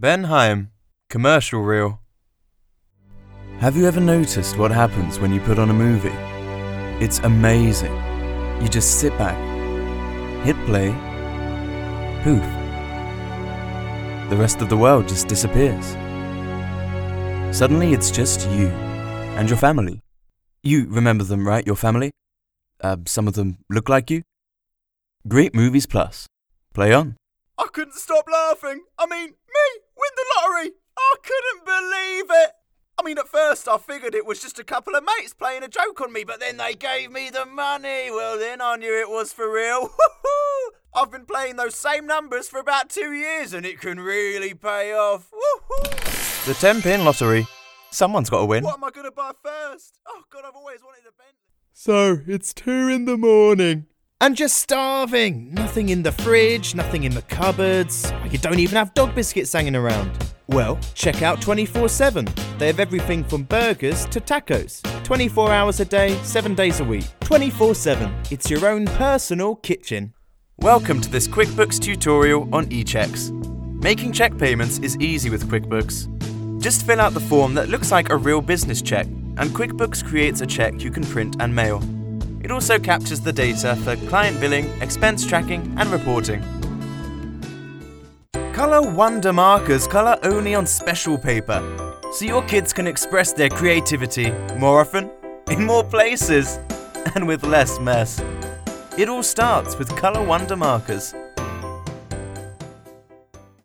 Ben Haim, commercial reel. Have you ever noticed what happens when you put on a movie? It's amazing. You just sit back, hit play, poof. The rest of the world just disappears. Suddenly it's just you and your family. You remember them, right? Your family? Some of them look like you? Great Movies Plus. Play on. I couldn't stop laughing. Me, win the lottery. I couldn't believe it. At first I figured it was just a couple of mates playing a joke on me, but then they gave me the money. Well, then I knew it was for real. I've been playing those same numbers for about 2 years and it can really pay off. The 10-pin lottery. Someone's got to win. What am I going to buy first? Oh, God, I've always wanted a Bentley. So, it's 2 a.m. And just starving. Nothing in the fridge, nothing in the cupboards. You don't even have dog biscuits hanging around. Well, check out 24/7. They have everything from burgers to tacos. 24 hours a day, 7 days a week. 24/7. It's your own personal kitchen. Welcome to this QuickBooks tutorial on eChecks. Making check payments is easy with QuickBooks. Just fill out the form that looks like a real business check, and QuickBooks creates a check you can print and mail. It also captures the data for client billing, expense tracking, and reporting. Color Wonder markers color only on special paper, so your kids can express their creativity more often, in more places, and with less mess. It all starts with Color Wonder markers.